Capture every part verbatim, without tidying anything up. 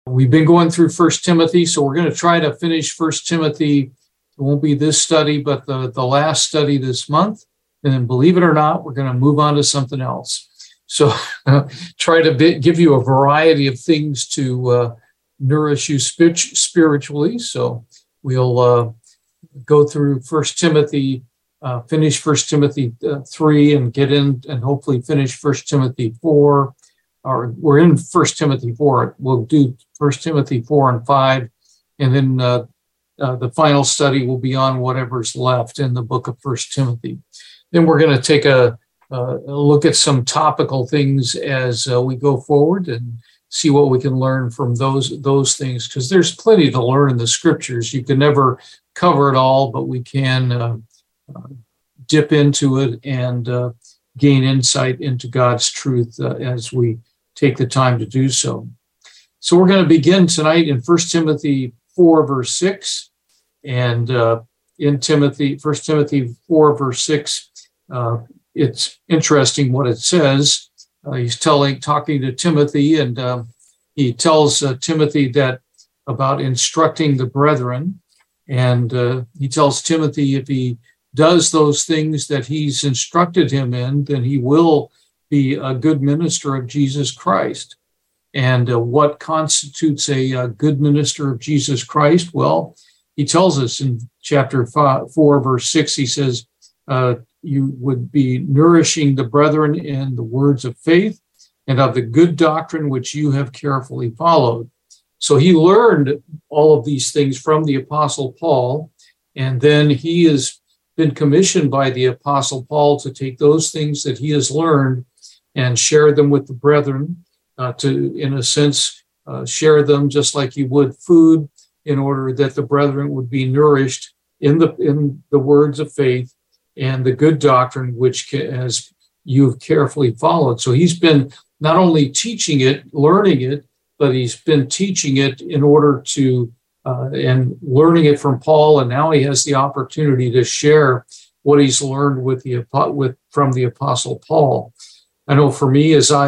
We've been going through First Timothy, so we're going to try to finish First Timothy. It won't be this study, but the, the last study this month. And then, believe it or not, we're going to move on to something else. So uh, try to be, give you a variety of things to uh, nourish you spiritually. So we'll uh, go through First Timothy, uh, finish First Timothy uh, three, and get in and hopefully finish First Timothy four. Or we're in First Timothy four. We'll do First Timothy four and five, and then uh, uh, the final study will be on whatever's left in the book of First Timothy. Then we're going to take a, uh, a look at some topical things as uh, we go forward and see what we can learn from those those things, because there's plenty to learn in the scriptures. You can never cover it all, but we can uh, uh, dip into it and uh, gain insight into God's truth uh, as we take the time to do so. So we're going to begin tonight in First Timothy four, verse six. And uh, in Timothy, First Timothy four, verse six, uh, it's interesting what it says. Uh, he's telling, talking to Timothy, and uh, he tells uh, Timothy that about instructing the brethren. And uh, he tells Timothy if he does those things that he's instructed him in, then he will be a good minister of Jesus Christ. And uh, what constitutes a, a good minister of Jesus Christ? Well, he tells us in chapter five, four, verse six, he says, uh, you would be nourishing the brethren in the words of faith and of the good doctrine which you have carefully followed. So he learned all of these things from the Apostle Paul, and then he has been commissioned by the Apostle Paul to take those things that he has learned and share them with the brethren, uh, to, in a sense, uh, share them just like you would food, in order that the brethren would be nourished in the in the words of faith and the good doctrine which as you've carefully followed. So he's been not only teaching it, learning it, but he's been teaching it in order to uh, and learning it from Paul, and now he has the opportunity to share what he's learned with the with from the Apostle Paul. I know for me, as I,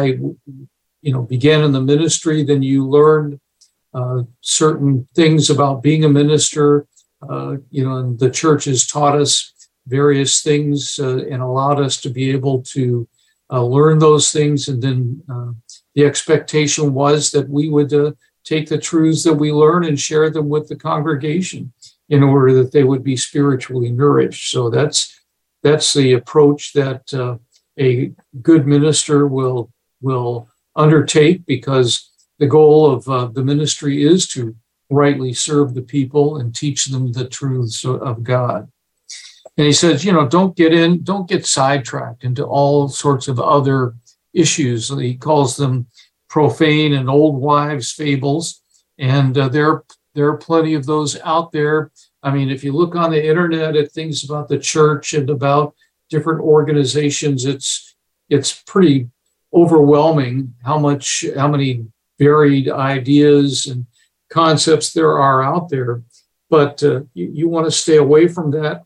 you know, began in the ministry, then you learned uh, certain things about being a minister. Uh, you know, and the church has taught us various things uh, and allowed us to be able to uh, learn those things. And then uh, the expectation was that we would uh, take the truths that we learn and share them with the congregation in order that they would be spiritually nourished. So that's that's the approach that uh, a good minister will will undertake, because the goal of uh, the ministry is to rightly serve the people and teach them the truths of God. And he says, you know, don't get in, don't get sidetracked into all sorts of other issues. He calls them profane and old wives' fables, and uh, there there are plenty of those out there. I mean, if you look on the internet at things about the church and about different organizations, it's it's pretty overwhelming how much how many varied ideas and concepts there are out there. But uh, you, you want to stay away from that,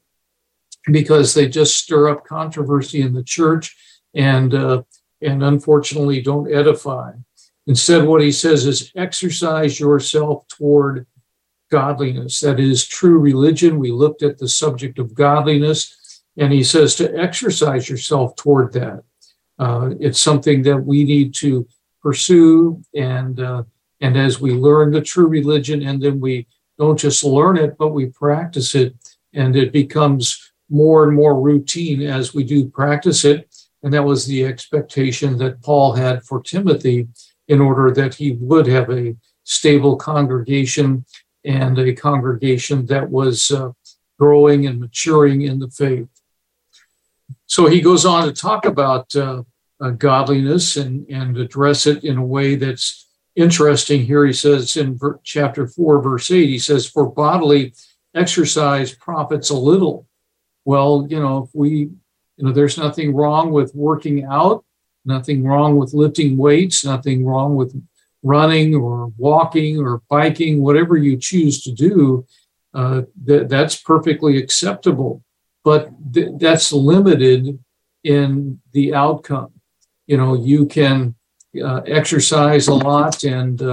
because they just stir up controversy in the church and uh, and unfortunately don't edify. Instead, what he says is exercise yourself toward godliness. That is true religion. We looked at the subject of godliness, and he says to exercise yourself toward that. Uh, it's something that we need to pursue, and uh, and as we learn the true religion, and then we don't just learn it, but we practice it, and it becomes more and more routine as we do practice it. And that was the expectation that Paul had for Timothy, in order that he would have a stable congregation and a congregation that was uh, growing and maturing in the faith. So he goes on to talk about uh, uh, godliness and, and address it in a way that's interesting. Here he says in ver- chapter four, verse eight, he says, for bodily exercise profits a little. Well, you know, if we, you know, there's nothing wrong with working out, nothing wrong with lifting weights, nothing wrong with running or walking or biking, whatever you choose to do, uh, th- that's perfectly acceptable. But th- that's limited in the outcome. You know, you can uh, exercise a lot and uh,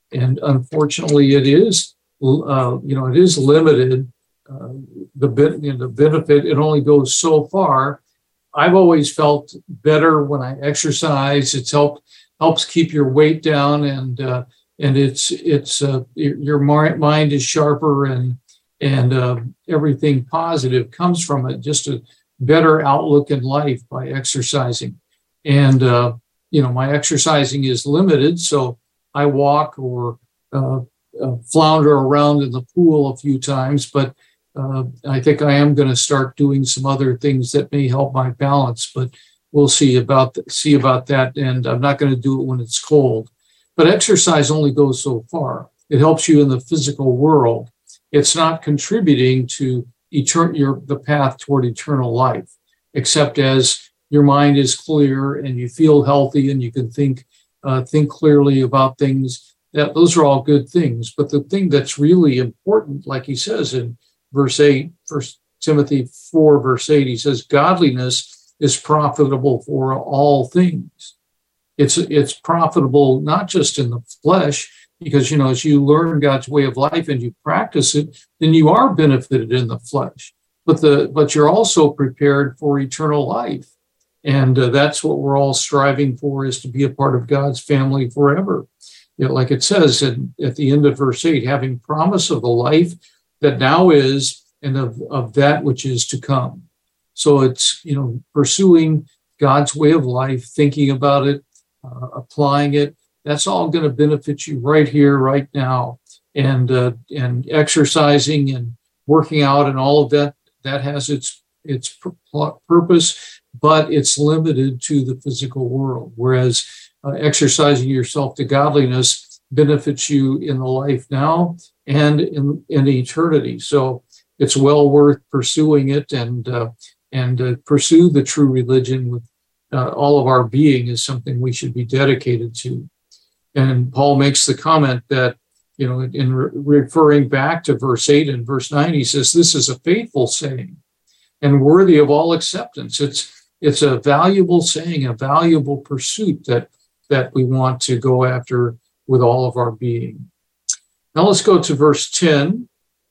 and unfortunately, it is, uh, you know, it is limited. Uh, the, bit, you know, the benefit, it only goes so far. I've always felt better when I exercise. It's helped helps keep your weight down, and uh, and it's it's uh, your mind is sharper, and and uh, everything positive comes from it. Just a better outlook in life by exercising, and uh, you know, my exercising is limited, so I walk or uh, uh, flounder around in the pool a few times, but uh, I think I am going to start doing some other things that may help my balance, but we'll see about the, see about that. And I'm not going to do it when it's cold. But exercise only goes so far. It helps you in the physical world. It's not contributing to etern- your the path toward eternal life, except as your mind is clear and you feel healthy and you can think uh, think clearly about things. That those are all good things. But the thing that's really important, like he says in verse eight, First Timothy four, verse eight, he says, godliness is profitable for all things. It's it's profitable not just in the flesh, because, you know, as you learn God's way of life and you practice it, then you are benefited in the flesh. But the but you're also prepared for eternal life. And uh, that's what we're all striving for, is to be a part of God's family forever. You know, like it says in, at the end of verse eight, having promise of the life that now is and of, of that which is to come. So it's, you know, pursuing God's way of life, thinking about it, uh, applying it. That's all going to benefit you right here, right now. And uh, and exercising and working out and all of that, that has its its pur- purpose, but it's limited to the physical world. Whereas uh, exercising yourself to godliness benefits you in the life now and in, in eternity. So it's well worth pursuing it, and uh, and uh, pursue the true religion with uh, all of our being is something we should be dedicated to. And Paul makes the comment that, you know, in re- referring back to verse eight and verse nine, he says, this is a faithful saying and worthy of all acceptance. It's it's a valuable saying, a valuable pursuit that that we want to go after with all of our being. Now let's go to verse ten.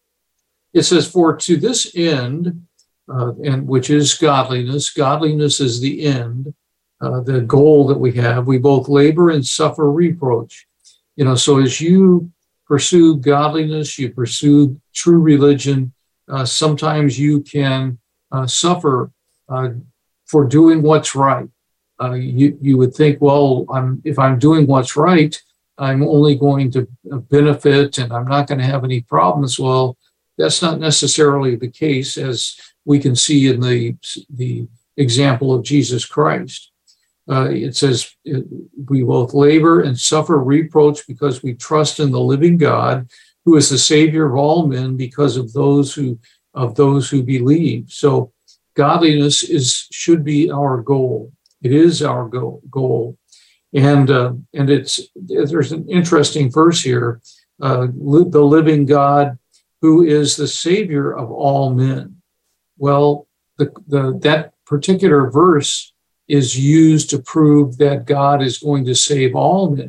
It says, for to this end, uh, and which is godliness, godliness is the end, uh, the goal that we have. We both labor and suffer reproach. You know, so as you pursue godliness, you pursue true religion, uh, sometimes you can uh, suffer uh, for doing what's right. Uh, you, you would think, well, I'm, if I'm doing what's right, I'm only going to benefit and I'm not going to have any problems. Well, that's not necessarily the case, as we can see in the, the example of Jesus Christ. Uh, it says, we both labor and suffer reproach because we trust in the living God, who is the Savior of all men, because of those who of those who believe. So godliness is should be our goal. It is our goal. goal. And uh, and it's there's an interesting verse here, uh, li- the living God, who is the Savior of all men. Well, the, the that particular verse is used to prove that God is going to save all men.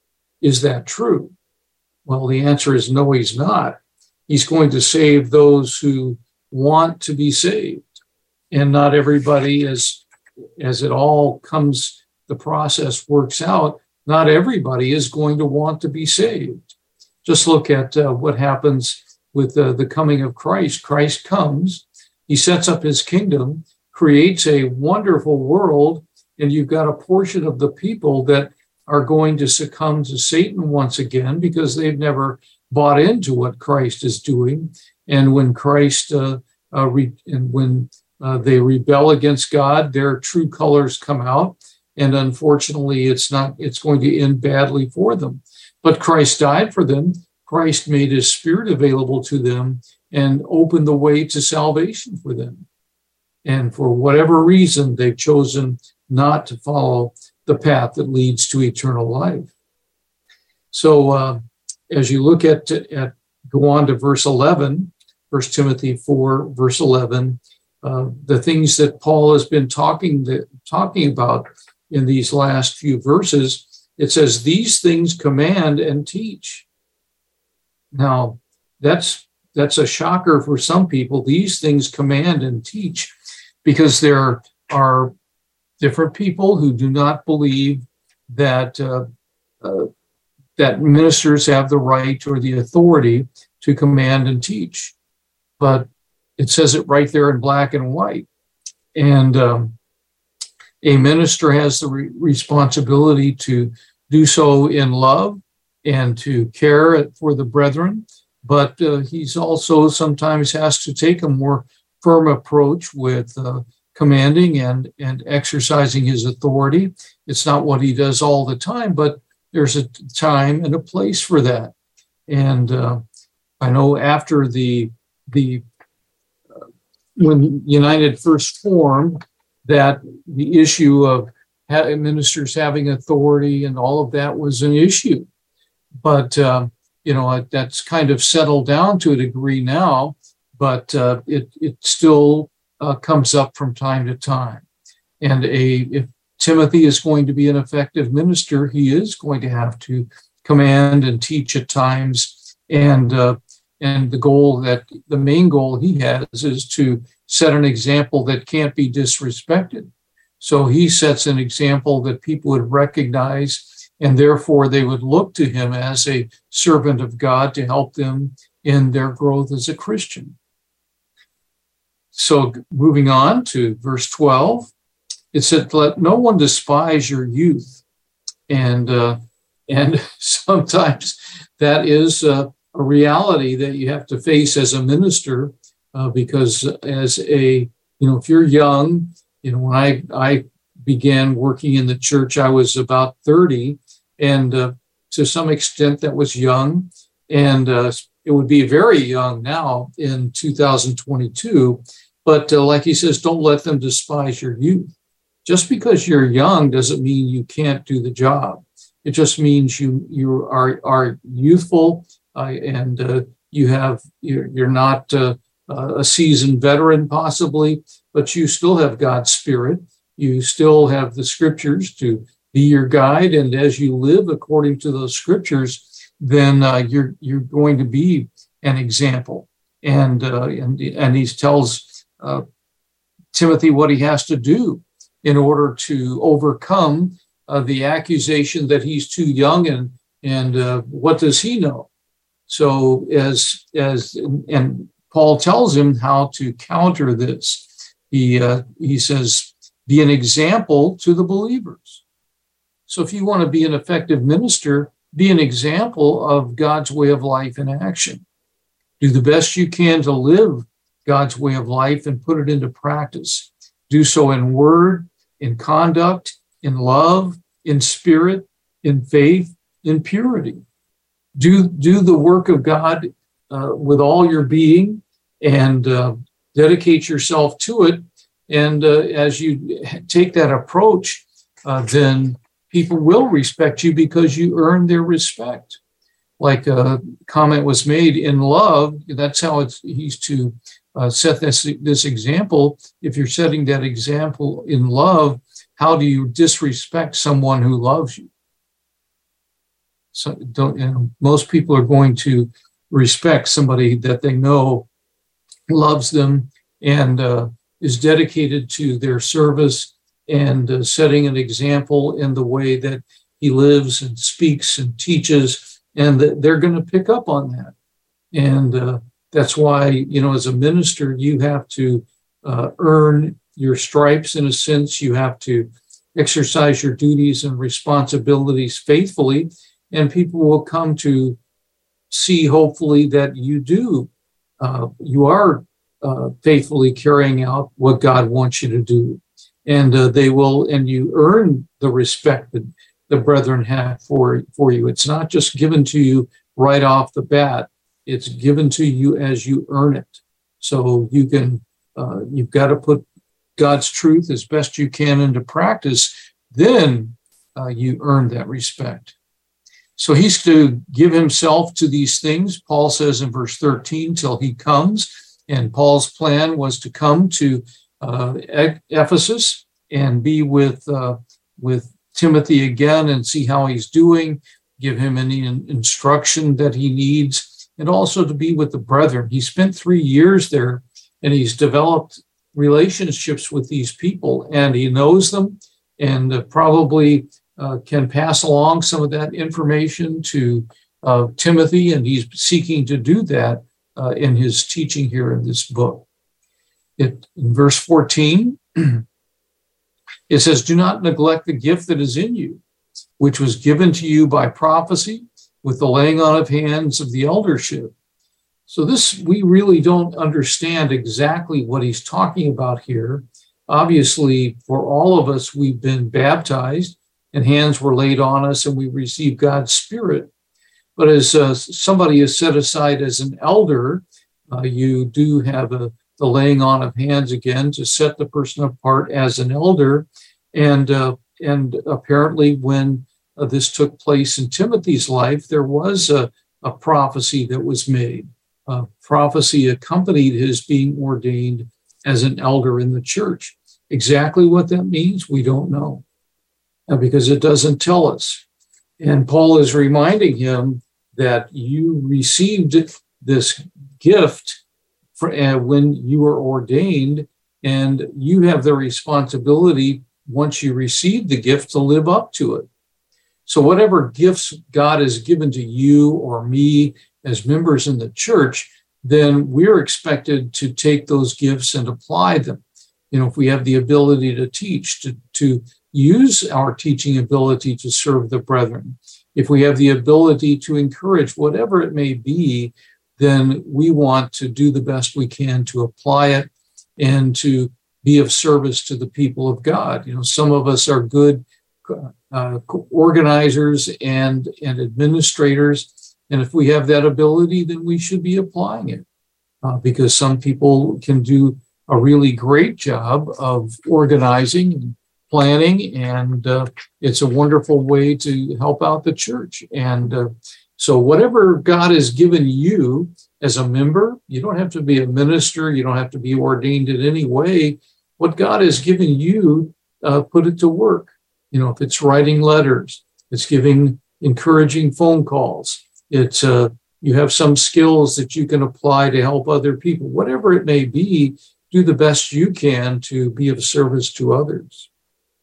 Is that true? Well, the answer is no, he's not. He's going to save those who want to be saved. And not everybody, as, as it all comes, the process works out, not everybody is going to want to be saved. Just look at uh, what happens with uh, the coming of Christ. Christ comes, he sets up his kingdom, creates a wonderful world, and you've got a portion of the people that are going to succumb to Satan once again because they've never bought into what Christ is doing. And when Christ, uh, uh, re- and when uh, they rebel against God, their true colors come out. And unfortunately, it's not, it's going to end badly for them. But Christ died for them. Christ made his Spirit available to them and opened the way to salvation for them. And for whatever reason, they've chosen not to follow the path that leads to eternal life. So uh, as you look at, at, go on to verse eleven, First Timothy four, verse eleven, uh, the things that Paul has been talking, the, talking about in these last few verses it says, these things command and teach. Now, that's that's a shocker for some people. These things command and teach, because there are different people who do not believe that uh, uh, that ministers have the right or the authority to command and teach. But it says it right there in black and white. And um, a minister has the re- responsibility to do so in love and to care for the brethren, but uh, he's also sometimes has to take a more firm approach with uh, commanding and, and exercising his authority. It's not what he does all the time, but there's a time and a place for that. And uh, I know after the the uh, when United first formed, that the issue of ha- ministers having authority and all of that was an issue. But, uh, you know, that's kind of settled down to a degree now, but uh, it, it still uh, comes up from time to time. And a if Timothy is going to be an effective minister, he is going to have to command and teach at times. And, uh, and the goal that the main goal he has is to set an example that can't be disrespected. So he sets an example that people would recognize, and therefore they would look to him as a servant of God to help them in their growth as a Christian. So moving on to verse twelve, it said, let no one despise your youth. And, uh, and sometimes that is uh, a reality that you have to face as a minister. Uh, because as a, you know, if you're young, you know, when I, I began working in the church, I was about thirty, and uh, to some extent that was young, and uh, it would be very young now in two thousand twenty-two. But uh, like he says, don't let them despise your youth. Just because you're young doesn't mean you can't do the job. It just means you you are are youthful uh, and uh, you have you're, you're not. Uh, Uh, a seasoned veteran possibly, but you still have God's Spirit. You still have the scriptures to be your guide. And as you live according to those scriptures, then uh, you're you're going to be an example. And uh, and, and he tells uh, Timothy what he has to do in order to overcome uh, the accusation that he's too young, and, and uh, what does he know? So as, as and Paul tells him how to counter this. He uh, he says, be an example to the believers. So if you want to be an effective minister, be an example of God's way of life in action. Do the best you can to live God's way of life and put it into practice. Do so in word, in conduct, in love, in spirit, in faith, in purity. Do, do the work of God Uh, with all your being, and uh, dedicate yourself to it. And uh, as you take that approach, uh, then people will respect you because you earn their respect. Like a comment was made, in love, that's how it's, he's to uh, set this, this example. If you're setting that example in love, how do you disrespect someone who loves you? So don't, you know, most people are going to respect somebody that they know loves them and uh, is dedicated to their service and uh, setting an example in the way that he lives and speaks and teaches, and that they're going to pick up on that. And uh, that's why, you know, as a minister, you have to uh, earn your stripes in a sense. You have to exercise your duties and responsibilities faithfully, and people will come to see, hopefully, that you do, uh, you are uh, faithfully carrying out what God wants you to do. And uh, they will, and you earn the respect that the brethren have for, for you. It's not just given to you right off the bat. It's given to you as you earn it. So you can, uh, you've got to put God's truth as best you can into practice. Then uh, you earn that respect. So he's to give himself to these things, Paul says in verse thirteen, till he comes. And Paul's plan was to come to uh, Ephesus and be with uh, with Timothy again and see how he's doing, give him any instruction that he needs, and also to be with the brethren. He spent three years there, and he's developed relationships with these people, and he knows them, and uh, probably uh, can pass along some of that information to uh, Timothy, and he's seeking to do that uh, in his teaching here in this book. It, in verse fourteen, it says, "Do not neglect the gift that is in you, which was given to you by prophecy with the laying on of hands of the eldership." So this, we really don't understand exactly what he's talking about here. Obviously, for all of us, we've been baptized and hands were laid on us and we received God's Spirit. But as uh, somebody is set aside as an elder, uh, you do have a, the laying on of hands again to set the person apart as an elder. And, uh, and apparently when uh, this took place in Timothy's life, there was a, a prophecy that was made. Uh, prophecy accompanied his being ordained as an elder in the church. Exactly what that means, we don't know, uh, because it doesn't tell us. And Paul is reminding him that you received this gift for, uh, when you were ordained, and you have the responsibility, once you receive the gift, to live up to it. So whatever gifts God has given to you or me as members in the church, then we're expected to take those gifts and apply them. You know, if we have the ability to teach, to, to use our teaching ability to serve the brethren, if we have the ability to encourage, whatever it may be, then we want to do the best we can to apply it and to be of service to the people of God. You know, some of us are good uh, organizers and, and administrators. And if we have that ability, then we should be applying it, uh, because some people can do a really great job of organizing and planning, and uh, it's a wonderful way to help out the church. And uh, so whatever God has given you as a member, you don't have to be a minister, you don't have to be ordained in any way. What God has given you, uh, put it to work. You know, if it's writing letters, it's giving encouraging phone calls, It's uh, you have some skills that you can apply to help other people. Whatever it may be, do the best you can to be of service to others.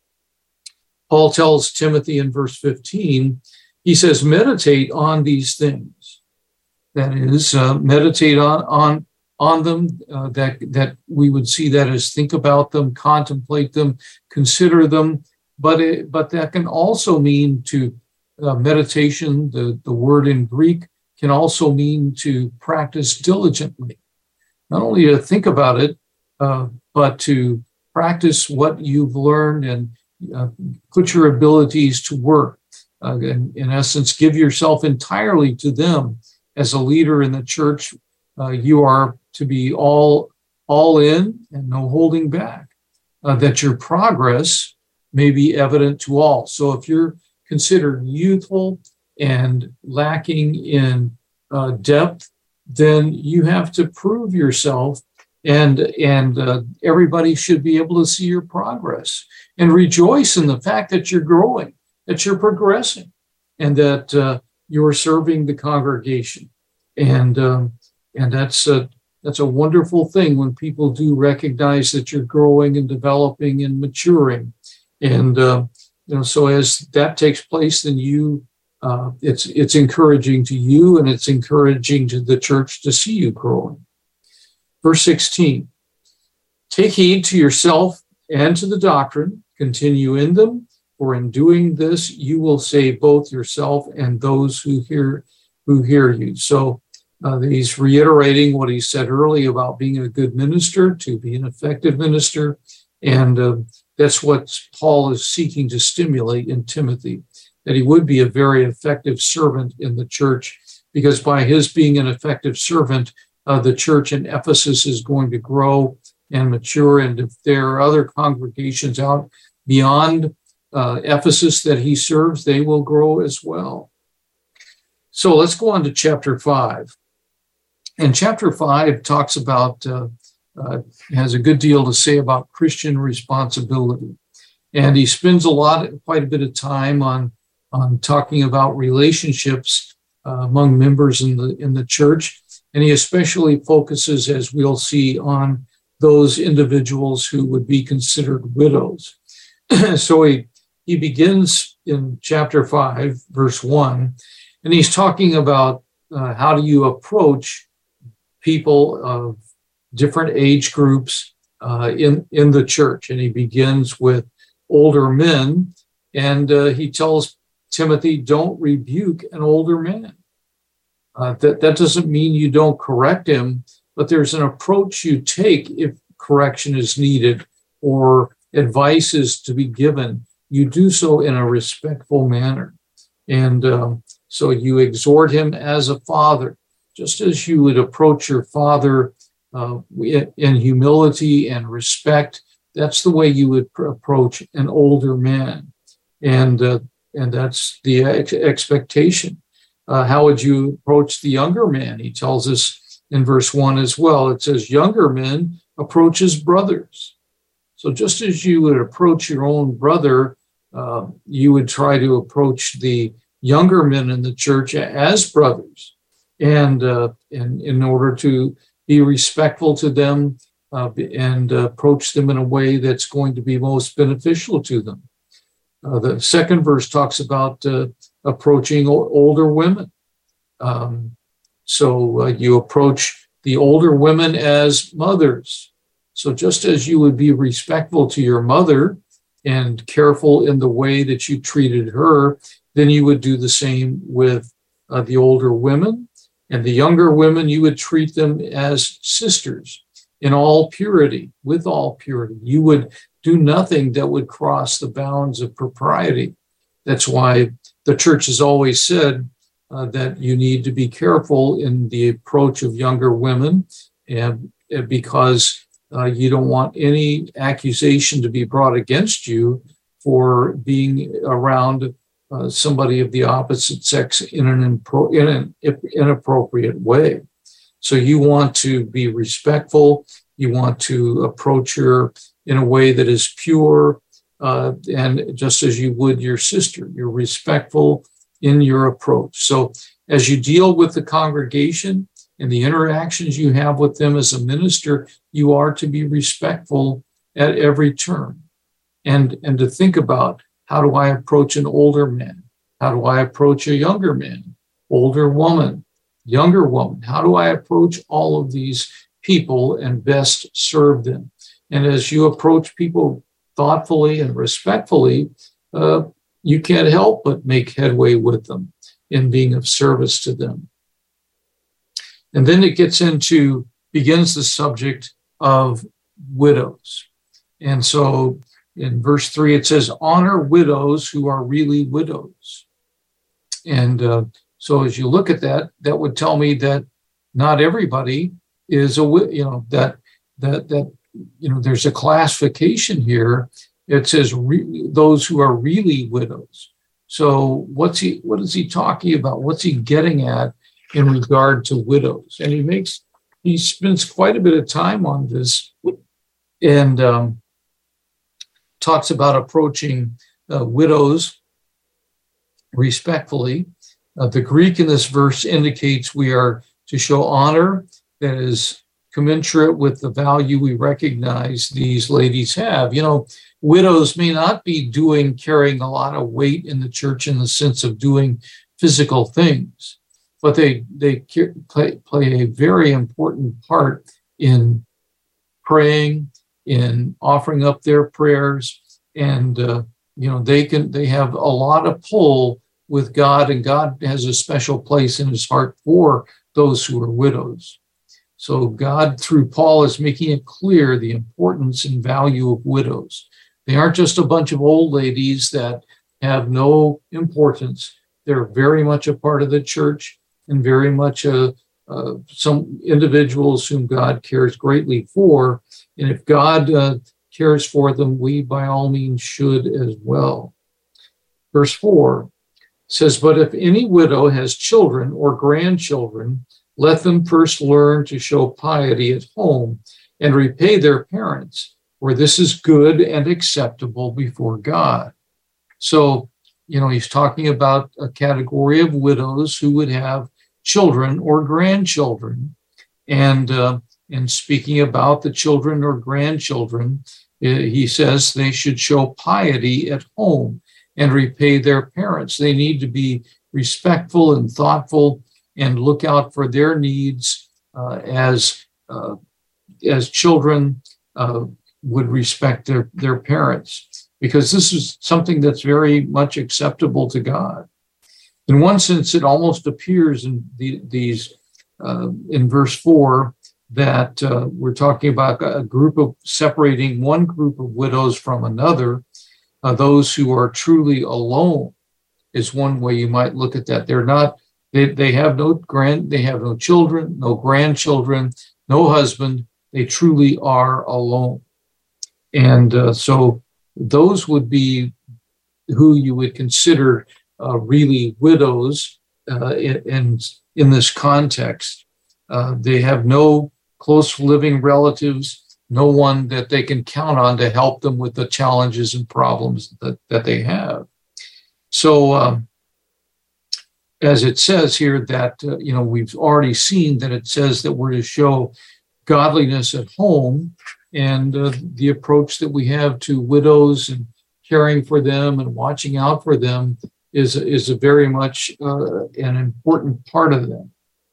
Paul tells Timothy in verse fifteen, he says, meditate on these things. That is, uh, meditate on, on, on them, uh, that, that we would see that as think about them, contemplate them, consider them. But, it, but that can also mean to Uh, meditation, the, the word in Greek, can also mean to practice diligently. Not only to think about it, uh, but to practice what you've learned and uh, put your abilities to work. Uh, and in essence, give yourself entirely to them. As a leader in the church, uh, you are to be all, all in and no holding back, uh, that your progress may be evident to all. So if you're considered youthful and lacking in uh, depth, then you have to prove yourself, and and uh, everybody should be able to see your progress and rejoice in the fact that you're growing, that you're progressing, and that uh, you're serving the congregation. And um, and that's a that's a wonderful thing when people do recognize that you're growing and developing and maturing. And uh, You know, so as that takes place, then you, uh, it's it's encouraging to you, and it's encouraging to the church to see you growing. Verse sixteen, take heed to yourself and to the doctrine, continue in them, for in doing this you will save both yourself and those who hear who hear you. So uh, he's reiterating what he said earlier about being a good minister, to be an effective minister, and uh, that's what Paul is seeking to stimulate in Timothy, that he would be a very effective servant in the church, because by his being an effective servant, uh, the church in Ephesus is going to grow and mature. And if there are other congregations out beyond uh, Ephesus that he serves, they will grow as well. So let's go on to chapter five. And chapter five talks about uh, Uh, has a good deal to say about Christian responsibility. And he spends a lot, quite a bit of time on, on talking about relationships uh, among members in the, in the church. And he especially focuses, as we'll see, on those individuals who would be considered widows. So he, he begins in chapter five, verse one, and he's talking about uh, how do you approach people of different age groups uh, in, in the church. And he begins with older men, and uh, he tells Timothy, don't rebuke an older man. Uh, that, that doesn't mean you don't correct him, but there's an approach you take if correction is needed or advice is to be given. You do so in a respectful manner. And um, so you exhort him as a father, just as you would approach your father uh, in humility and respect. That's the way you would pr- approach an older man. And, uh, and that's the ex- expectation. Uh, how would you approach the younger man? He tells us in verse one as well. It says, younger men approach his brothers. So just as you would approach your own brother, uh, you would try to approach the younger men in the church as brothers, and, uh, and in order to be respectful to them uh, and uh, approach them in a way that's going to be most beneficial to them. Uh, the second verse talks about uh, approaching o- older women. Um, so uh, you approach the older women as mothers. So just as you would be respectful to your mother and careful in the way that you treated her, then you would do the same with uh, the older women. And the younger women, you would treat them as sisters in all purity, with all purity. You would do nothing that would cross the bounds of propriety. That's why the church has always said uh, that you need to be careful in the approach of younger women, and, and because uh, you don't want any accusation to be brought against you for being around uh, somebody of the opposite sex in an, impro- in an inappropriate way. So you want to be respectful. You want to approach her in a way that is pure, uh, and just as you would your sister. You're respectful in your approach. So as you deal with the congregation and the interactions you have with them as a minister, you are to be respectful at every turn. And, and to think about, how do I approach an older man? How do I approach a younger man, older woman, younger woman? How do I approach all of these people and best serve them? And as you approach people thoughtfully and respectfully, uh, you can't help but make headway with them in being of service to them. And then it gets into, begins the subject of widows. And so in verse three, it says, honor widows who are really widows. And uh, so as you look at that, that would tell me that not everybody is a, you know, that, that, that, you know, there's a classification here. It says re- those who are really widows. So what's he, what is he talking about? What's he getting at in regard to widows? And he makes, he spends quite a bit of time on this, and um, talks about approaching uh, widows respectfully. Uh, the Greek in this verse indicates we are to show honor that is commensurate with the value we recognize these ladies have. You know, widows may not be doing, carrying a lot of weight in the church in the sense of doing physical things, but they, they play, play a very important part in praying, in offering up their prayers, and, uh, you know, they can, they have a lot of pull with God, and God has a special place in his heart for those who are widows. So God, through Paul, is making it clear the importance and value of widows. They aren't just a bunch of old ladies that have no importance. They're very much a part of the church, and very much a, uh, some individuals whom God cares greatly for. And if God uh, cares for them, we by all means should as well. Verse four says, but if any widow has children or grandchildren, let them first learn to show piety at home and repay their parents for this is good and acceptable before God. So, you know, he's talking about a category of widows who would have children or grandchildren. And, uh, and speaking about the children or grandchildren, he says they should show piety at home and repay their parents. They need to be respectful and thoughtful and look out for their needs uh, as uh, as children uh, would respect their, their parents, because this is something that's very much acceptable to God. In one sense, it almost appears in the, these uh, in verse four that uh, we're talking about a group of separating one group of widows from another. Uh, those who are truly alone is one way you might look at that. They're not, they, they have no grand, they have no children, no grandchildren, no husband. They truly are alone. And uh, so those would be who you would consider uh, really widows uh, in, in this context. Uh, they have no close living relatives, no one that they can count on to help them with the challenges and problems that, that they have. So um, as it says here that, uh, you know, we've already seen that it says that we're to show godliness at home, and uh, the approach that we have to widows and caring for them and watching out for them is, is a very much uh, an important part of them.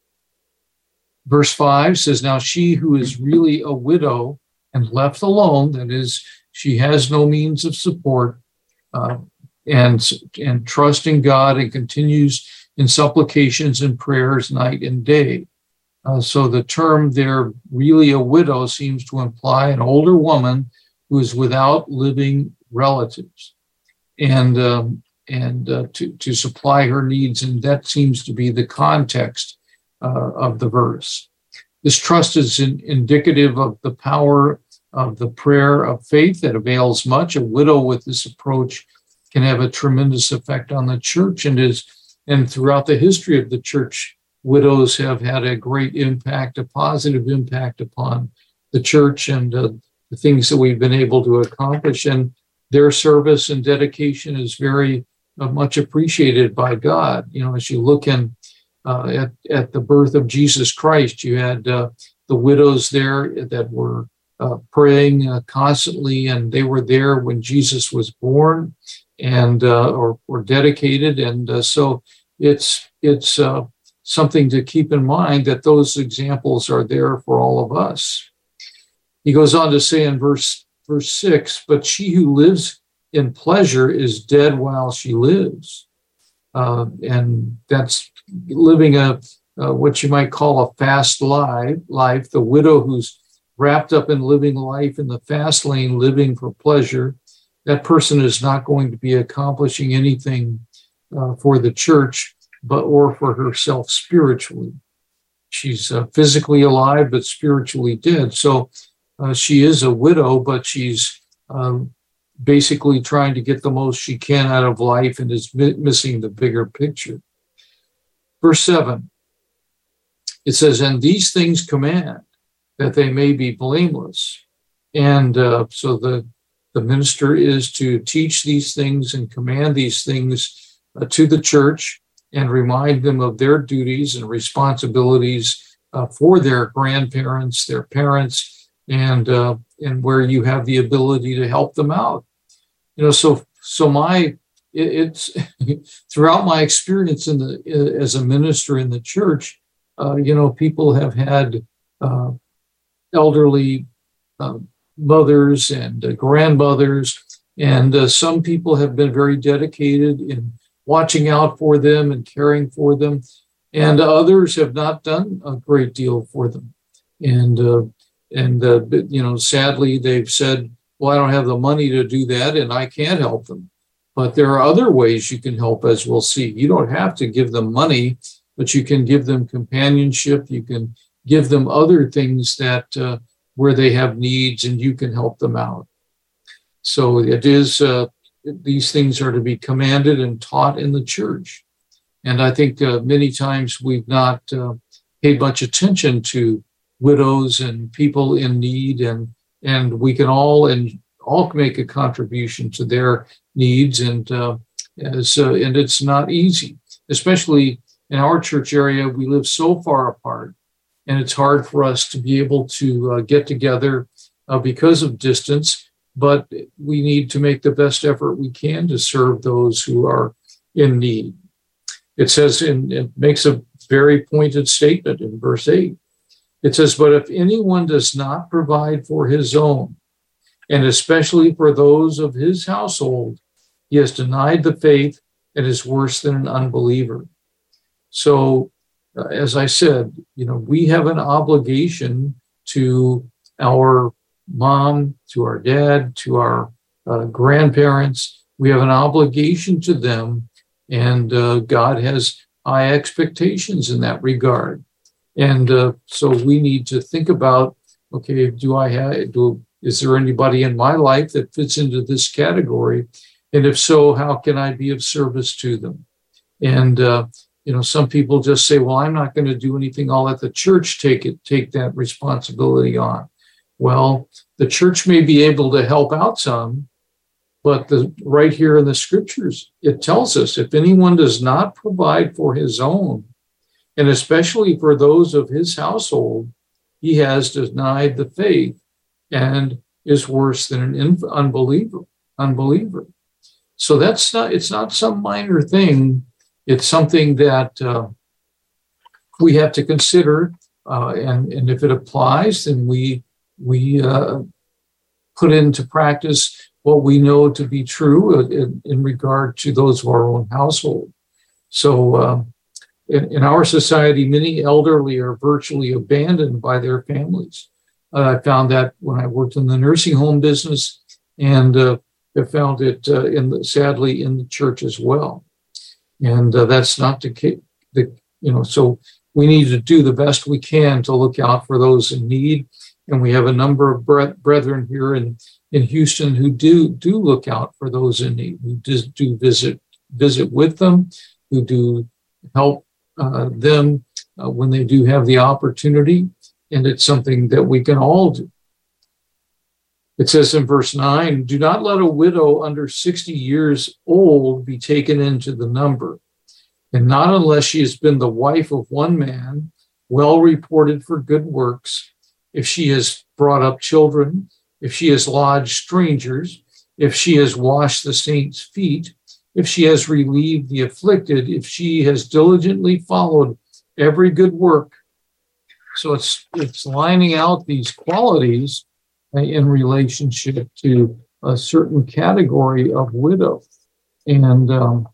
Verse five says, now she who is really a widow and left alone, that is, she has no means of support, uh, and, and trust in God and continues in supplications and prayers night and day. Uh, so the term there, really a widow, seems to imply an older woman who is without living relatives, and um, and uh, to, to supply her needs. And that seems to be the context uh, of the verse. This trust is in, indicative of the power of the prayer of faith that avails much. A widow with this approach can have a tremendous effect on the church, and is and throughout the history of the church, widows have had a great impact, a positive impact upon the church and uh, the things that we've been able to accomplish. And their service and dedication is very uh, much appreciated by God. You know, as you look in uh, at, at the birth of Jesus Christ, you had uh, the widows there that were uh, praying uh, constantly, and they were there when Jesus was born and uh, or, or dedicated. And uh, so it's it's uh, something to keep in mind, that those examples are there for all of us. He goes on to say in verse verse six, but she who lives in pleasure is dead while she lives. Uh, and that's living a uh, what you might call a fast life, life. The widow who's wrapped up in living life in the fast lane, living for pleasure, that person is not going to be accomplishing anything uh, for the church, but or for herself spiritually. She's uh, physically alive, but spiritually dead. So uh, she is a widow, but she's um, basically trying to get the most she can out of life and is mi- missing the bigger picture. Verse seven, it says, and these things command, that they may be blameless. And uh, so the, the minister is to teach these things and command these things uh, to the church, and remind them of their duties and responsibilities uh, for their grandparents, their parents, and uh, and where you have the ability to help them out. You know, so so my it, it's throughout my experience in the as a minister in the church, uh, you know, people have had uh, elderly uh, mothers and uh, grandmothers, and uh, some people have been very dedicated in watching out for them and caring for them, and others have not done a great deal for them. And, uh, and uh, you know, sadly, they've said, well, I don't have the money to do that, and I can't help them. But there are other ways you can help, as we'll see. You don't have to give them money, but you can give them companionship. You can give them other things that uh, where they have needs, and you can help them out. So it is... Uh, These things are to be commanded and taught in the church. And I think uh, many times we've not uh, paid much attention to widows and people in need, and and we can all and all make a contribution to their needs. And uh, as uh, and it's not easy, especially in our church area. We live so far apart, and it's hard for us to be able to uh, get together uh, because of distance. But we need to make the best effort we can to serve those who are in need. It says, in, it makes a very pointed statement in verse eight. It says, but if anyone does not provide for his own, and especially for those of his household, he has denied the faith and is worse than an unbeliever. So, uh, as I said, you know, we have an obligation to our mom, to our dad, to our uh, grandparents. We have an obligation to them, and uh, God has high expectations in that regard. And uh, so we need to think about, okay, do I have, do, is there anybody in my life that fits into this category? And if so, how can I be of service to them? And, uh, you know, some people just say, well, I'm not going to do anything. I'll let the church take it, take that responsibility on. Well, the church may be able to help out some, but the, right here in the scriptures, it tells us if anyone does not provide for his own, and especially for those of his household, he has denied the faith and is worse than an unbeliever. Unbeliever. So that's not, it's not some minor thing. It's something that uh, we have to consider, uh, and, and if it applies, then we we uh, put into practice what we know to be true in, in regard to those of our own household. So uh, in, in our society, many elderly are virtually abandoned by their families. Uh, I found that when I worked in the nursing home business, and uh, I found it uh, in the, sadly in the church as well. And uh, that's not the case. The, you know, so we need to do the best we can to look out for those in need. And we have a number of brethren here in, in Houston who do do look out for those in need, who do, do visit visit with them, who do help uh, them uh, when they do have the opportunity. And it's something that we can all do. It says in verse nine, do not let a widow under sixty years old be taken into the number, and not unless she has been the wife of one man, well reported for good works, if she has brought up children, if she has lodged strangers, if she has washed the saints' feet, if she has relieved the afflicted, if she has diligently followed every good work. So it's it's lining out these qualities in relationship to a certain category of widow. And um,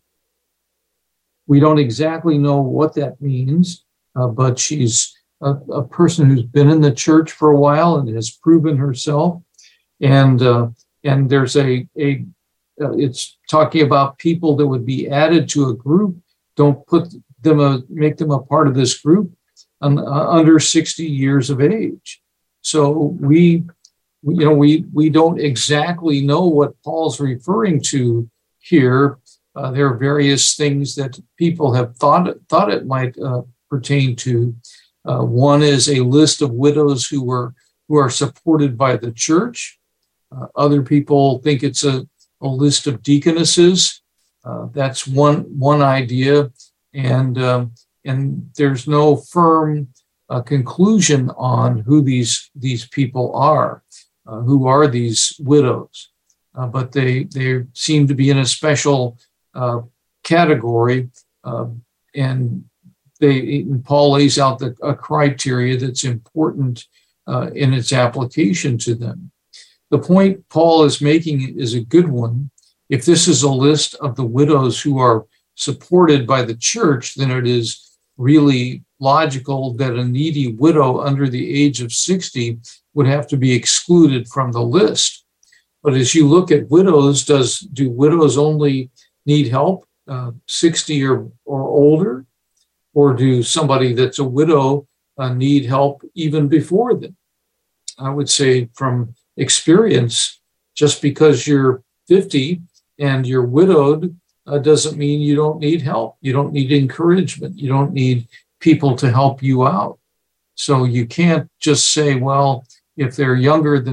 we don't exactly know what that means, uh, but she's a, a person who's been in the church for a while and has proven herself. And uh, and there's a, a uh, it's talking about people that would be added to a group. Don't put them, a, make them a part of this group um, uh, under sixty years of age. So we, you know, we we don't exactly know what Paul's referring to here. Uh, there are various things that people have thought thought it might uh, pertain to. Uh, one is a list of widows who were who are supported by the church. Uh, other people think it's a, a list of deaconesses. Uh, that's one one idea, and um, and there's no firm uh, conclusion on who these these people are. Uh, who are these widows? Uh, but they they seem to be in a special uh, category, uh, and they and Paul lays out the a criteria that's important uh, in its application to them. The point Paul is making is a good one. If this is a list of the widows who are supported by the church, then it is really logical that a needy widow under the age of sixty would have to be excluded from the list. But as you look at widows, does do widows only need help uh, sixty or, or older? Or do somebody that's a widow uh, need help even before them? I would say from experience, just because you're fifty and you're widowed uh, doesn't mean you don't need help. You don't need encouragement. You don't need people to help you out. So you can't just say, well, if they're younger than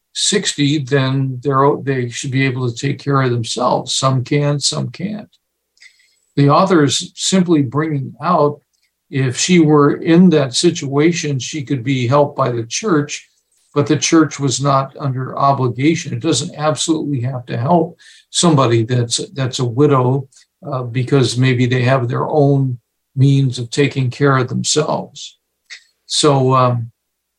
sixty, then they're, they should be able to take care of themselves. Some can, some can't. The author is simply bringing out, if she were in that situation, she could be helped by the church, but the church was not under obligation. It doesn't absolutely have to help somebody that's that's a widow uh, because maybe they have their own means of taking care of themselves. So, um,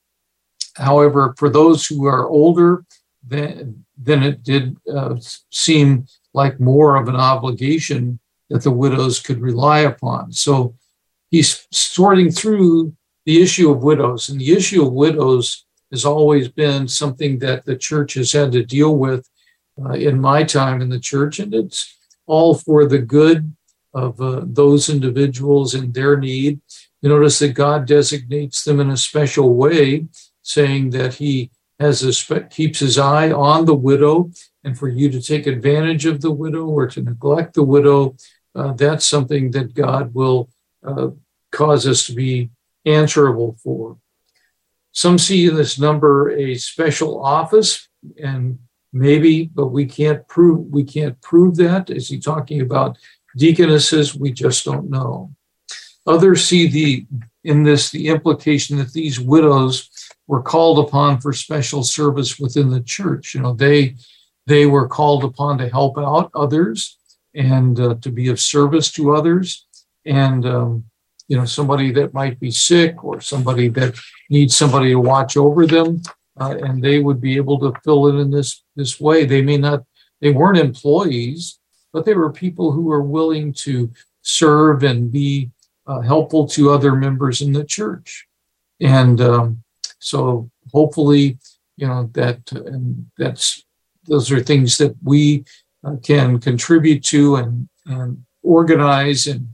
however, for those who are older, then, then it did uh, seem like more of an obligation that the widows could rely upon. So he's sorting through the issue of widows, and the issue of widows has always been something that the church has had to deal with uh, in my time in the church, and it's all for the good of uh, those individuals in their need. You notice that God designates them in a special way, saying that he has a spe- keeps his eye on the widow, and for you to take advantage of the widow or to neglect the widow, uh, that's something that God will uh, cause us to be answerable for. Some see in this number a special office, and maybe, but we can't prove we can't prove that. Is he talking about deaconesses? We just don't know. Others see the in this the implication that these widows were called upon for special service within the church. You know, they they were called upon to help out others and uh, to be of service to others, and um, you know, somebody that might be sick or somebody that needs somebody to watch over them, uh, and they would be able to fill it in this this way. They may not, they weren't employees, but they were people who were willing to serve and be uh, helpful to other members in the church. And um, so hopefully, you know, that and that's those are things that we uh, can contribute to and, and organize and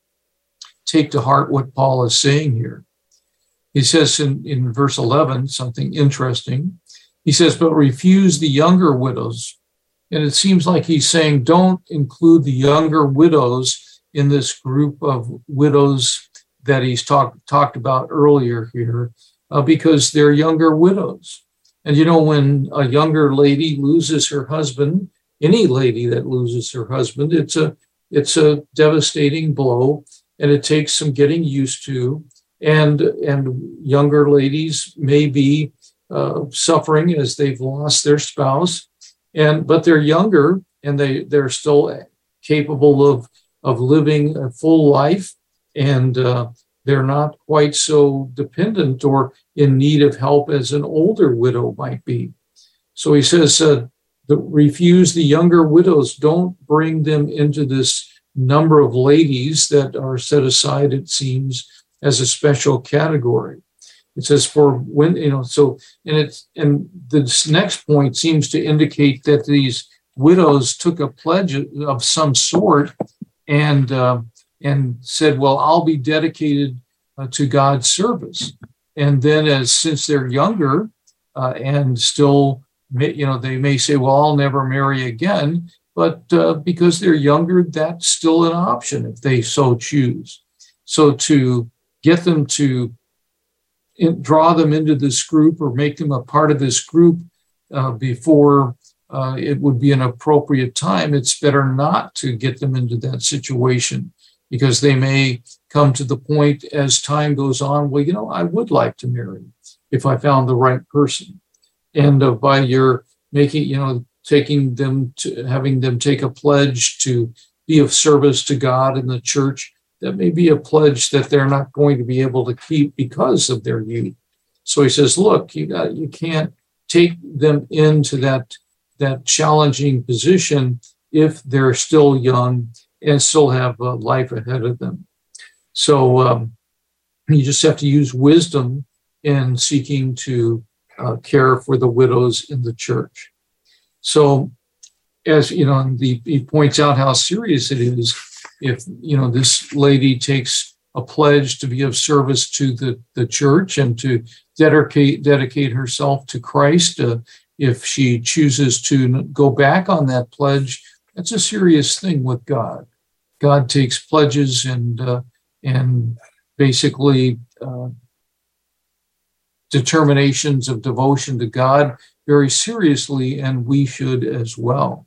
take to heart what Paul is saying here. He says in, in verse eleven, something interesting. He says, but refuse the younger widows. And it seems like he's saying, don't include the younger widows in this group of widows that he's talked talked about earlier here, uh, because they're younger widows. And you know, when a younger lady loses her husband, any lady that loses her husband, it's a it's a devastating blow, and it takes some getting used to. And and younger ladies may be uh, suffering as they've lost their spouse, and but they're younger and they they're still capable of of living a full life, and uh, they're not quite so dependent or in need of help as an older widow might be. So he says, uh, the, refuse the younger widows. Don't bring them into this number of ladies that are set aside, it seems, as a special category. It says for when, you know, so, and it's, and this next point seems to indicate that these widows took a pledge of some sort and, uh, and said, well, I'll be dedicated uh, to God's service. And then as, since they're younger uh, and still, you know, they may say, well, I'll never marry again. But uh, because they're younger, that's still an option if they so choose. So to get them to in, draw them into this group or make them a part of this group uh, before uh, it would be an appropriate time, it's better not to get them into that situation, because they may come to the point as time goes on, well, you know, I would like to marry if I found the right person. And uh, by your making, you know, taking them to having them take a pledge to be of service to God and the church, that may be a pledge that they're not going to be able to keep because of their youth. So he says, look, you got, you can't take them into that, that challenging position if they're still young and still have a life ahead of them. So um, you just have to use wisdom in seeking to uh, care for the widows in the church. So, as you know, the, he points out how serious it is if, you know, this lady takes a pledge to be of service to the, the church and to dedicate dedicate herself to Christ. Uh, if she chooses to go back on that pledge, that's a serious thing with God. God takes pledges and uh, and basically uh, determinations of devotion to God very seriously, and we should as well.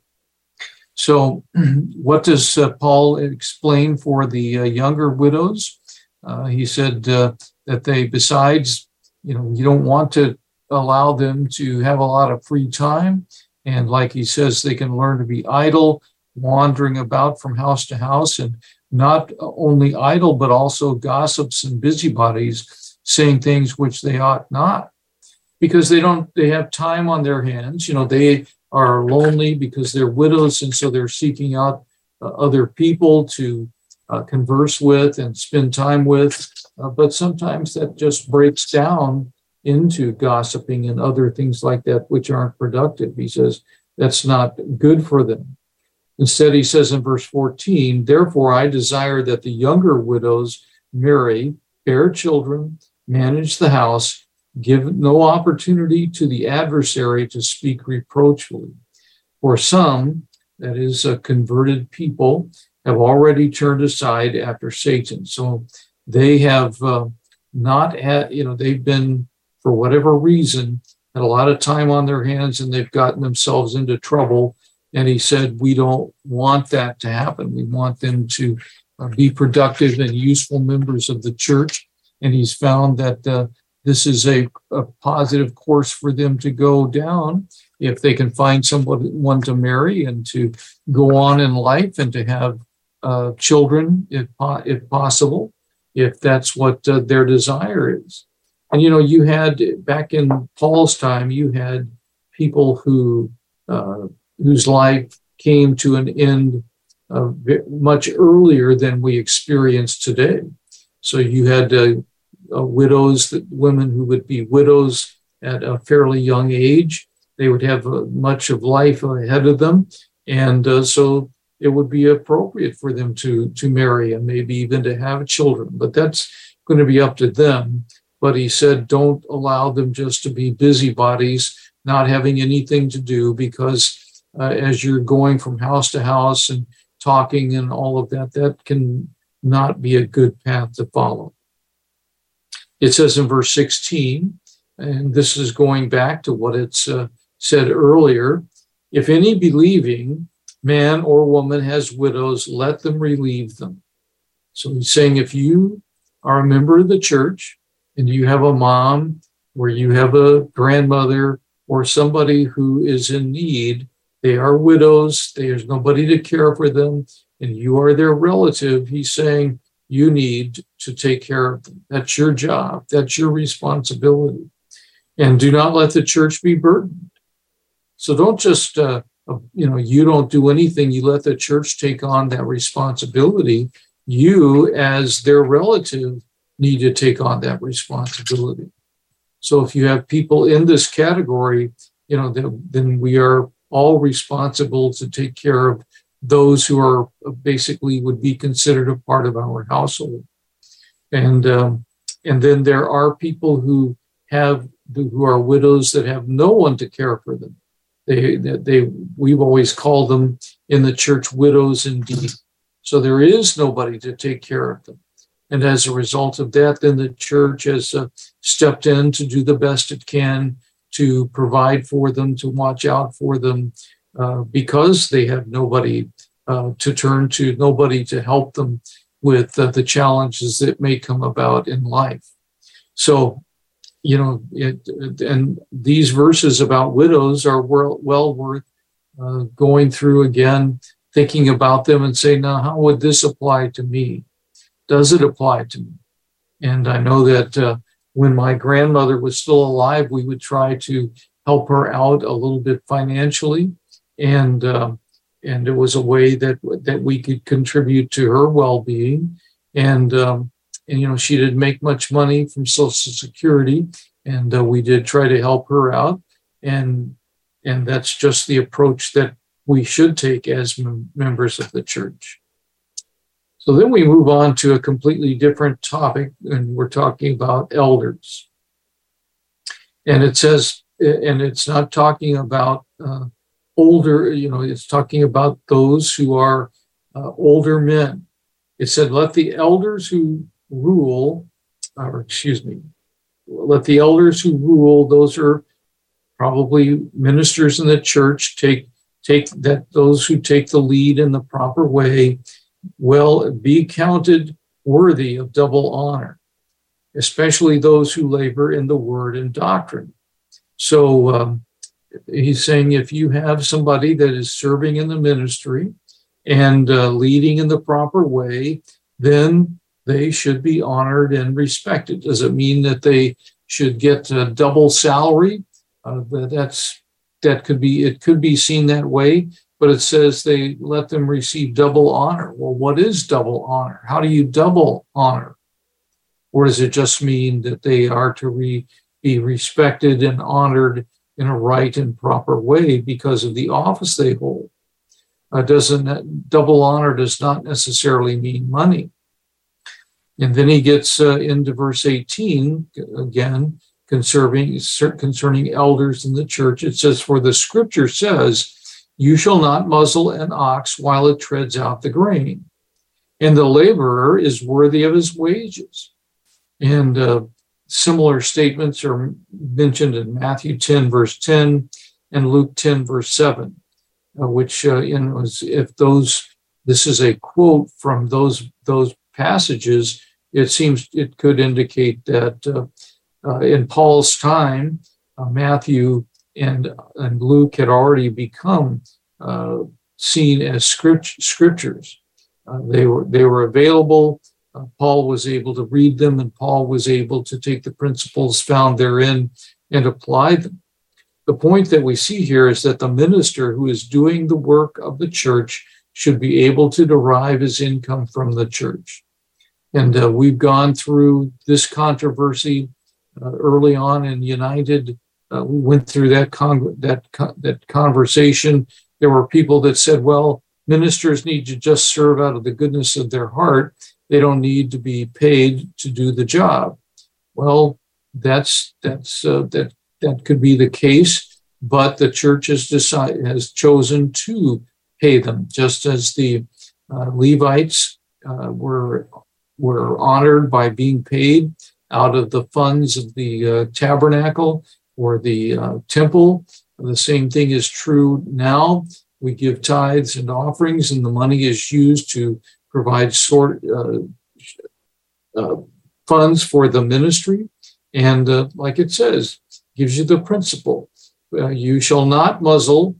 So what does uh, Paul explain for the uh, younger widows? Uh, he said uh, that they, besides, you know, you don't want to allow them to have a lot of free time. And like he says, they can learn to be idle, wandering about from house to house, and not only idle, but also gossips and busybodies, saying things which they ought not, because they don't, they have time on their hands. You know, they are lonely because they're widows, and so they're seeking out uh, other people to uh, converse with and spend time with. Uh, but sometimes that just breaks down into gossiping and other things like that, which aren't productive. He says that's not good for them. Instead, he says in verse fourteen, therefore I desire that the younger widows marry, bear children, manage the house, give no opportunity to the adversary to speak reproachfully. For some, that is, uh, converted people, have already turned aside after Satan. So they have uh, not had, you know, they've been, for whatever reason, had a lot of time on their hands, and they've gotten themselves into trouble. And he said, we don't want that to happen. We want them to uh, be productive and useful members of the church. And he's found that uh, this is a, a positive course for them to go down if they can find someone to marry and to go on in life and to have uh, children, if, if possible, if that's what uh, their desire is. And, you know, you had, back in Paul's time, you had people who uh, whose life came to an end uh, much earlier than we experience today. So you had uh, uh, widows, that women who would be widows at a fairly young age. They would have uh, much of life ahead of them. And uh, so it would be appropriate for them to, to marry and maybe even to have children. But that's going to be up to them. But he said, don't allow them just to be busybodies, not having anything to do, because uh, as you're going from house to house and talking and all of that, that can not be a good path to follow. It says in verse sixteen, and this is going back to what it's uh, said earlier, if any believing man or woman has widows, let them relieve them. So he's saying, if you are a member of the church, and you have a mom, or you have a grandmother, or somebody who is in need, they are widows, there's nobody to care for them, and you are their relative, he's saying you need to take care of them. That's your job. That's your responsibility. And do not let the church be burdened. So don't just, uh, you know, you don't do anything. You let the church take on that responsibility. You, as their relative, need to take on that responsibility. So if you have people in this category, you know, then, then we are all responsible to take care of those who are basically would be considered a part of our household. And um, and then there are people who have who are widows that have no one to care for them. They they we've always called them in the church widows indeed. So there is nobody to take care of them. And as a result of that, then the church has uh, stepped in to do the best it can to provide for them, to watch out for them, uh, because they have nobody uh, to turn to, nobody to help them with uh, the challenges that may come about in life. So, you know, it, and these verses about widows are well, well worth uh, going through again, thinking about them and saying, now, how would this apply to me? Does it apply to me? And I know that uh, when my grandmother was still alive, we would try to help her out a little bit financially. And uh, and it was a way that that we could contribute to her well-being. And, um, and you know, she didn't make much money from Social Security, and uh, we did try to help her out. And, and that's just the approach that we should take as m- members of the church. So then we move on to a completely different topic, and we're talking about elders. And it says, and it's not talking about uh, older, you know, it's talking about those who are uh, older men. It said, let the elders who rule, or excuse me, let the elders who rule, those are probably ministers in the church take take that those who take the lead in the proper way will be counted worthy of double honor, especially those who labor in the word and doctrine. So um, he's saying if you have somebody that is serving in the ministry and uh, leading in the proper way, then they should be honored and respected. Does it mean that they should get a double salary? Uh, that's that could be it could be seen that way, but it says they let them receive double honor. Well, what is double honor? How do you double honor? Or does it just mean that they are to re, be respected and honored in a right and proper way because of the office they hold? Uh, doesn't double honor does not necessarily mean money. And then he gets uh, into verse eighteen again. Concerning, concerning elders in the church, it says, for the scripture says, you shall not muzzle an ox while it treads out the grain, and the laborer is worthy of his wages. And uh, similar statements are mentioned in Matthew ten, verse ten, and Luke ten, verse seven, uh, which uh, in was if those, this is a quote from those, those passages, it seems it could indicate that uh, Uh, in Paul's time, uh, Matthew and, and Luke had already become uh, seen as script, scriptures. Uh, they were they were available. Uh, Paul was able to read them, and Paul was able to take the principles found therein and apply them. The point that we see here is that the minister who is doing the work of the church should be able to derive his income from the church. And uh, we've gone through this controversy uh, early on in United. Uh, we went through that con- that con- that conversation. There were people that said, well, ministers need to just serve out of the goodness of their heart. They don't need to be paid to do the job. Well, that's that's uh, that that could be the case, but the church has decided has chosen to pay them, just as the uh, Levites uh, were were honored by being paid out of the funds of the uh, tabernacle or the uh, temple. The same thing is true now. We give tithes and offerings, and the money is used to provide sort uh, uh, funds for the ministry. And uh, like it says, gives you the principle: uh, you shall not muzzle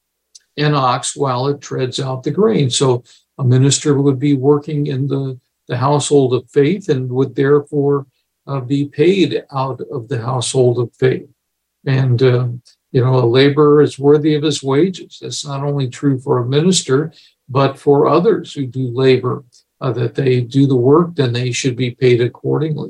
an ox while it treads out the grain. So a minister would be working in the, the household of faith and would therefore uh, be paid out of the household of faith. And uh, you know, a laborer is worthy of his wages. That's not only true for a minister, but for others who do labor, uh, that they do the work, then they should be paid accordingly.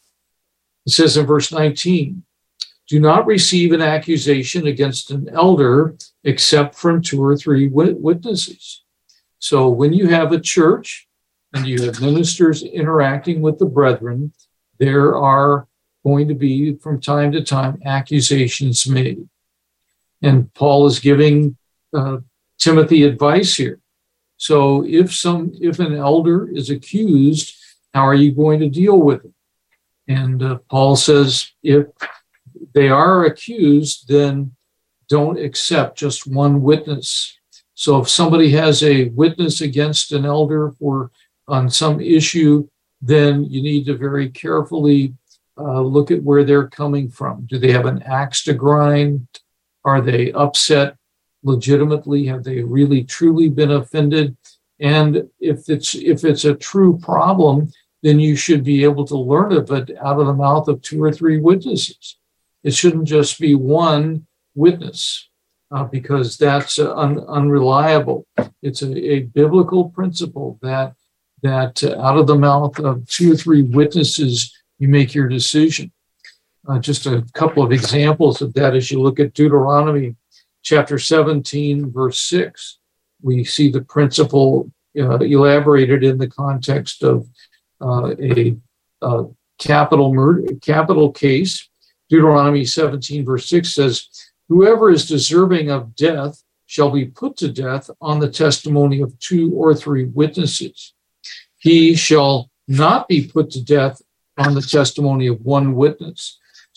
It says in verse nineteen, do not receive an accusation against an elder except from two or three witnesses. So when you have a church and you have ministers interacting with the brethren, there are going to be from time to time accusations made. And Paul is giving uh, Timothy advice here. So if some, if an elder is accused, how are you going to deal with it? And uh, Paul says, if they are accused, then don't accept just one witness. So if somebody has a witness against an elder for on some issue, then you need to very carefully uh, look at where they're coming from. Do they have an axe to grind? Are they upset legitimately? Have they really truly been offended? And if it's if it's a true problem, then you should be able to learn of it out of the mouth of two or three witnesses. It shouldn't just be one witness, uh, because that's uh, un- unreliable. It's a, a biblical principle that that uh, out of the mouth of two or three witnesses, you make your decision. Uh, just a couple of examples of that as you look at Deuteronomy chapter seventeen, verse six. We see the principle uh, elaborated in the context of uh, a, a capital murder, capital case. Deuteronomy seventeen, verse six says, whoever is deserving of death shall be put to death on the testimony of two or three witnesses. He shall not be put to death on the testimony of one witness.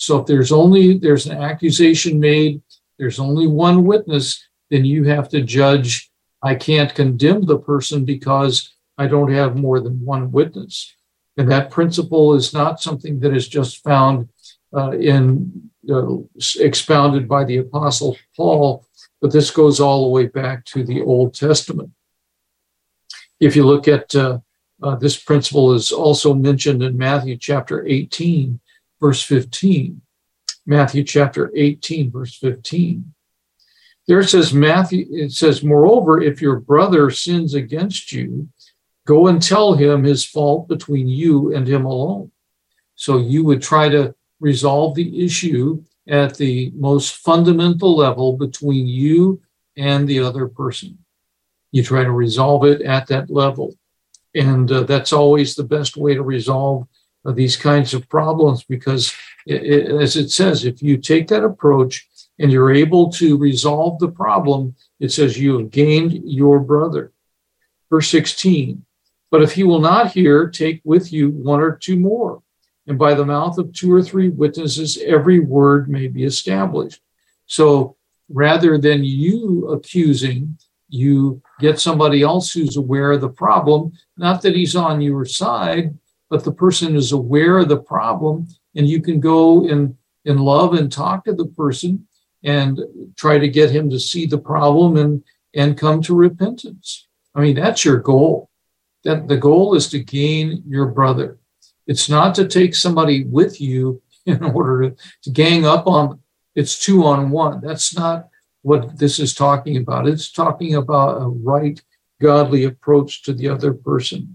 So if there's only, there's an accusation made, there's only one witness, then you have to judge. I can't condemn the person because I don't have more than one witness. And that principle is not something that is just found uh, in, uh, expounded by the Apostle Paul, but this goes all the way back to the Old Testament. If you look at uh, uh, this principle is also mentioned in Matthew chapter eighteen, verse fifteen. Matthew chapter eighteen, verse fifteen. There it says, Matthew, it says, moreover, if your brother sins against you, go and tell him his fault between you and him alone. So you would try to resolve the issue at the most fundamental level between you and the other person. You try to resolve it at that level. And uh, that's always the best way to resolve uh, these kinds of problems, because it, it, as it says, if you take that approach and you're able to resolve the problem, it says you have gained your brother. Verse sixteen, but if he will not hear, take with you one or two more, and by the mouth of two or three witnesses, every word may be established. So rather than you accusing, you get somebody else who's aware of the problem, not that he's on your side, but the person is aware of the problem, and you can go in, in love and talk to the person and try to get him to see the problem and, and come to repentance. I mean, that's your goal. That the goal is to gain your brother. It's not to take somebody with you in order to, to gang up on them. It's two on one. That's not what this is talking about. It's talking about a right, godly approach to the other person.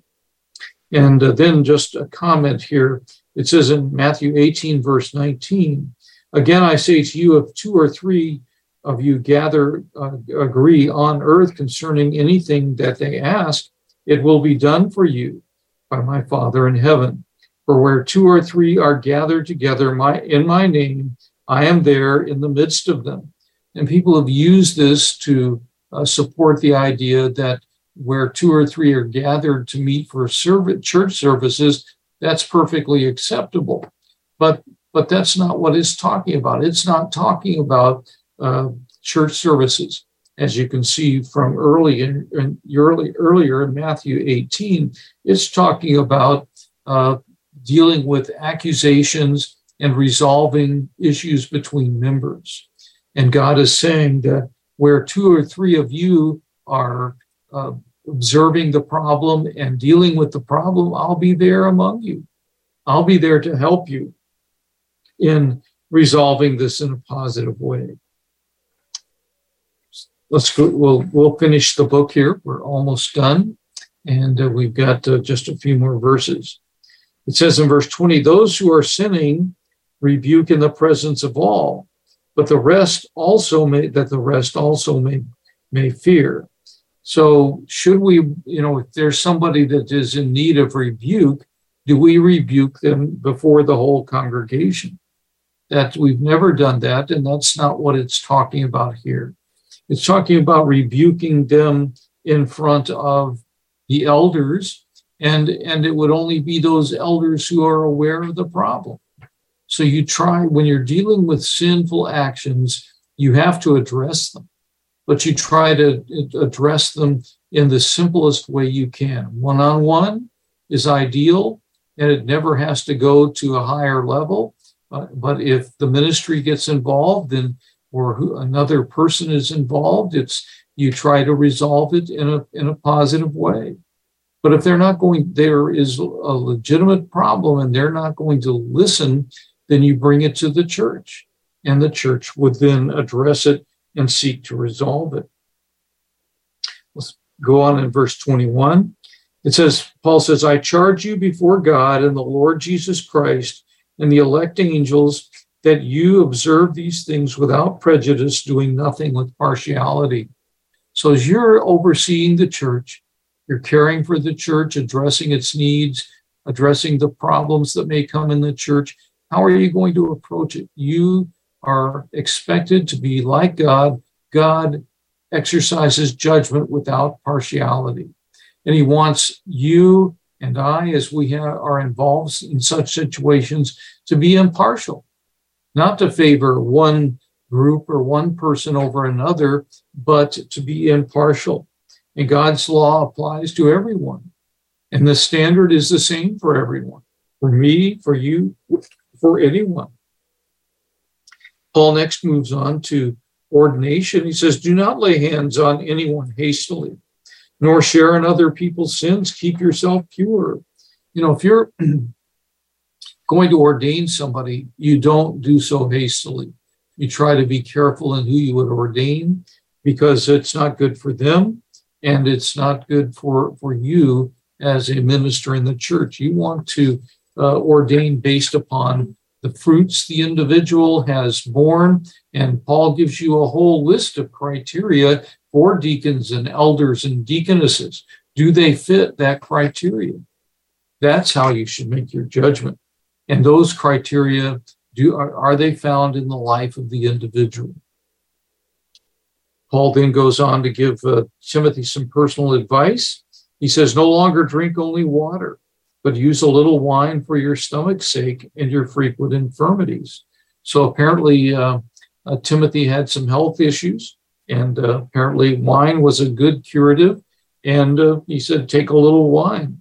And uh, then just a comment here. It says in Matthew eighteen, verse nineteen, again, I say to you, if two or three of you gather, uh, agree on earth concerning anything that they ask, it will be done for you by my Father in heaven. For where two or three are gathered together my, in my name, I am there in the midst of them. And people have used this to uh, support the idea that where two or three are gathered to meet for serv- church services, that's perfectly acceptable. But but that's not what it's talking about. It's not talking about uh, church services, as you can see from early in, in early earlier in Matthew eighteen. It's talking about uh, dealing with accusations and resolving issues between members. And God is saying that where two or three of you are uh, observing the problem and dealing with the problem, I'll be there among you. I'll be there to help you in resolving this in a positive way. Let's go. We'll, we'll finish the book here. We're almost done. And uh, we've got uh, just a few more verses. It says in verse twenty, those who are sinning rebuke in the presence of all, but the rest also may, that the rest also may, may fear. So should we, you know, if there's somebody that is in need of rebuke, do we rebuke them before the whole congregation? That we've never done that, and that's not what it's talking about here. It's talking about rebuking them in front of the elders, and, and it would only be those elders who are aware of the problem. So you try, when you're dealing with sinful actions, you have to address them, but you try to address them in the simplest way you can. One-on-one is ideal, and it never has to go to a higher level. Uh, but if the ministry gets involved, then or who, another person is involved, it's you try to resolve it in a in a positive way. But if they're not going, there is a legitimate problem, and they're not going to listen, then you bring it to the church, and the church would then address it and seek to resolve it. Let's go on in verse twenty-one. It says, Paul says, I charge you before God and the Lord Jesus Christ and the elect angels that you observe these things without prejudice, doing nothing with partiality. So as you're overseeing the church, you're caring for the church, addressing its needs, addressing the problems that may come in the church, how are you going to approach it? You are expected to be like God. God exercises judgment without partiality. And he wants you and I, as we have, are involved in such situations, to be impartial. not to favor one group or one person over another, but to be impartial. And God's law applies to everyone. And the standard is the same for everyone, for me, for you, for anyone. Paul next moves on to ordination. He says, do not lay hands on anyone hastily, nor share in other people's sins. Keep yourself pure. You know, if you're going to ordain somebody, you don't do so hastily. You try to be careful in who you would ordain, because it's not good for them and it's not good for, for you as a minister in the church. You want to uh, ordain based upon the fruits the individual has borne. And Paul gives you a whole list of criteria for deacons and elders and deaconesses. Do they fit that criteria? That's how you should make your judgment. And those criteria, do are, are they found in the life of the individual? Paul then goes on to give uh, Timothy some personal advice. He says, no longer drink only water, but use a little wine for your stomach's sake and your frequent infirmities. So apparently uh, uh, Timothy had some health issues, and uh, apparently wine was a good curative. And uh, he said, take a little wine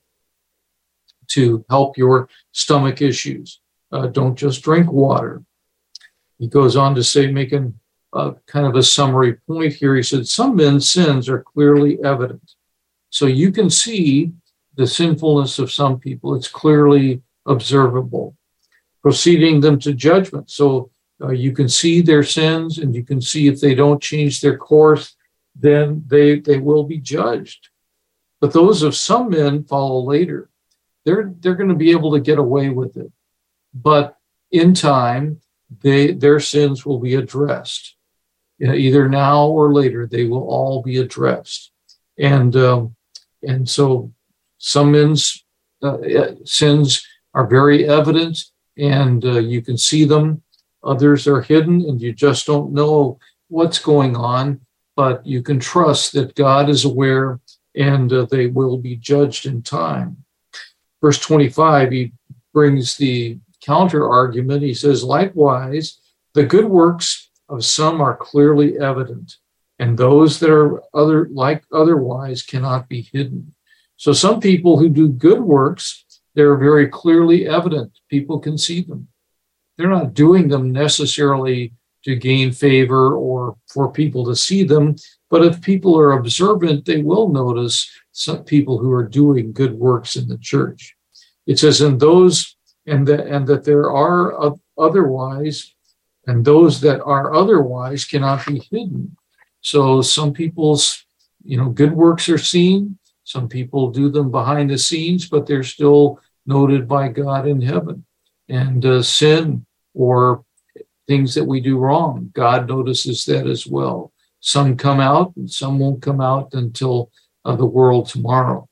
to help your stomach issues. Uh, don't just drink water. He goes on to say, making uh, kind of a summary point here. He said, some men's sins are clearly evident. So you can see the sinfulness of some people. It's clearly observable, proceeding them to judgment. So uh, you can see their sins, and you can see if they don't change their course, then they, they will be judged. But those of some men follow later. They're, they're going to be able to get away with it. But in time, they, their sins will be addressed. You know, either now or later, they will all be addressed. And, um, and so some men's uh, sins are very evident, and uh, you can see them. Others are hidden, and you just don't know what's going on, but you can trust that God is aware, and uh, they will be judged in time. Verse twenty-five, he brings the counter argument. He says, likewise, the good works of some are clearly evident, and those that are other like otherwise cannot be hidden. So some people who do good works, they're very clearly evident. People can see them. They're not doing them necessarily to gain favor or for people to see them, but if people are observant, they will notice some people who are doing good works in the church. It says, and those, and that, and that there are otherwise, and those that are otherwise cannot be hidden. So some people's, you know, good works are seen. Some people do them behind the scenes, but they're still noted by God in heaven. And uh, sin or things that we do wrong, God notices that as well. Some come out, and some won't come out until uh, the world tomorrow.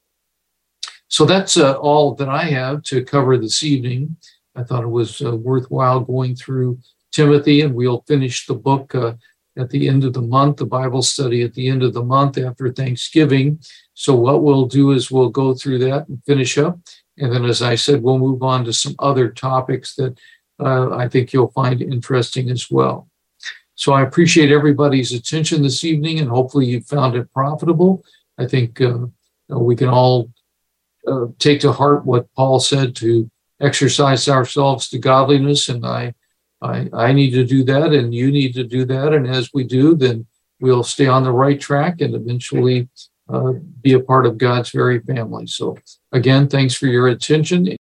So that's uh, all that I have to cover this evening. I thought it was uh, worthwhile going through Timothy, and we'll finish the book uh, at the end of the month, the Bible study at the end of the month after Thanksgiving. So what we'll do is we'll go through that and finish up. And then, as I said, we'll move on to some other topics that uh, I think you'll find interesting as well. So I appreciate everybody's attention this evening, and hopefully you found it profitable. I think uh, we can all uh, take to heart what Paul said, to exercise ourselves to godliness, and I I, I need to do that, and you need to do that. And as we do, then we'll stay on the right track and eventually uh, be a part of God's very family. So again, thanks for your attention.